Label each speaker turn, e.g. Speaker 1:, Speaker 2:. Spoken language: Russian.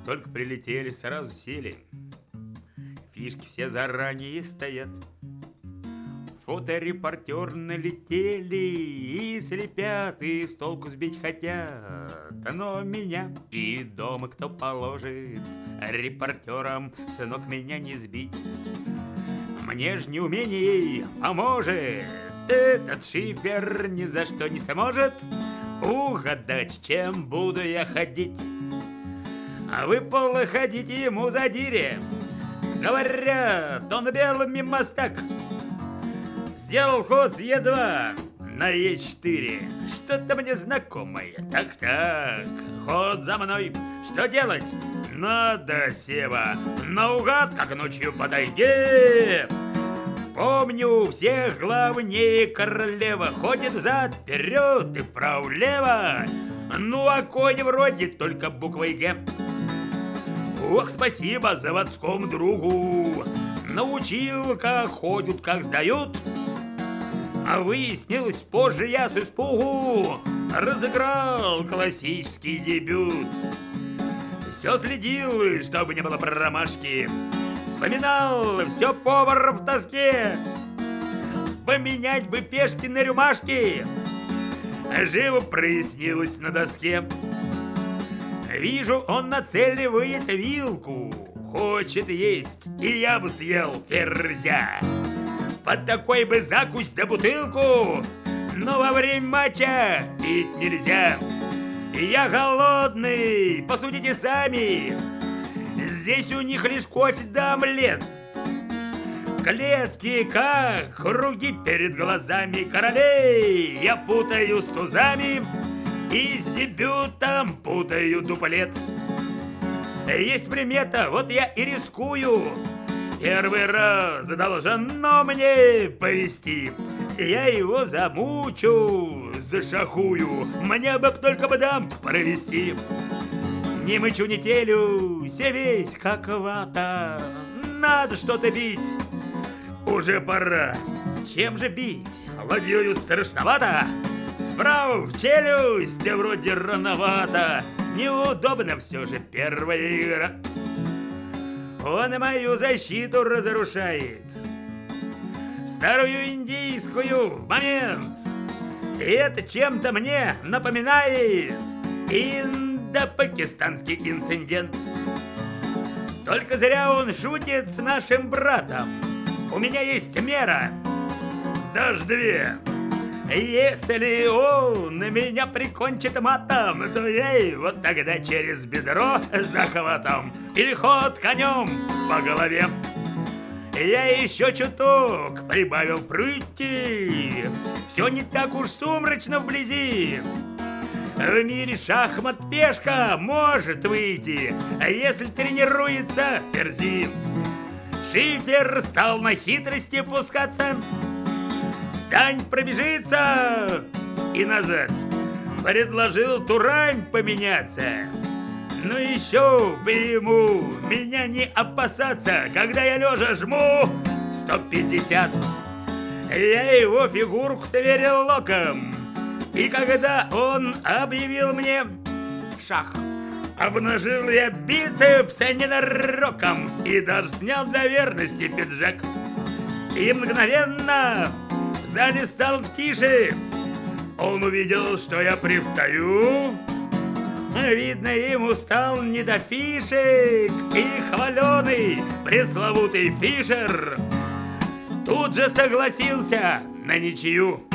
Speaker 1: Только прилетели, сразу сели. Фишки все заранее стоят. Фоторепортер налетели и слепят, и с толку сбить хотят. Но меня и дома кто положит, репортером, сынок, меня не сбить. Мне ж неумение поможет, этот шифер ни за что не сможет угадать, чем буду я ходить. А вы ходите ему за дире. Говорят, он белыми мостак. Сделал ход с Е2 на Е4. Что-то мне знакомое. Так-так, ход за мной. Что делать? Надо, Сева, наугад, как ночью подойди. Помню, всех главнее королева. Ходит взад, вперед и вправо-лево. Ну, а конь вроде только буквой Г. Ох, спасибо заводскому другу. Научил, как ходят, как сдают. А выяснилось позже, я с испугу разыграл классический дебют. Все следил, чтобы не было промашки. Вспоминал, все повар в тоске. Поменять бы пешки на рюмашки. Живо прояснилось на доске. Вижу, он нацеливает вилку. Хочет есть, и я бы съел ферзя. Под такой бы закусь да бутылку, но во время матча пить нельзя. Я голодный, посудите сами. Здесь у них лишь кофе да омлет. Клетки как круги перед глазами королей. Я путаю с тузами и с дебютом путаю дуплет. Есть примета, вот я и рискую. Первый раз должно мне повести. Я его замучу, зашахую. Мне бы только бы дамку провести. Не мычу, не телю, все весь как вата. Надо что-то бить. Уже пора. Чем же бить? Ладьёю страшновато. Справа в челюсть вроде рановато. Неудобно все же первая игра. Он и мою защиту разрушает. Старую индийскую в момент. И это чем-то мне напоминает индо-пакистанский инцидент. Только зря он шутит с нашим братом. У меня есть мера, даже две. Если он меня прикончит матом, то я его тогда через бедро захватом или ход конем по голове. Я еще чуток прибавил прыти. Все не так уж сумрачно вблизи. В мире шахмат пешка может выйти, если тренируется ферзь. Шифер стал на хитрости пускаться. Встань, пробежится и назад. Предложил турань поменяться. Ну еще бы ему меня не опасаться, когда я лежа жму 150. Я его фигурку сверил локом. И когда он объявил мне шах, обнажил я бицепс ненароком и даже снял для верности пиджак. И мгновенно в зале стал тише. Он увидел, что я привстаю. Видно, ему стал не до фишек. И хваленый пресловутый Фишер тут же согласился на ничью.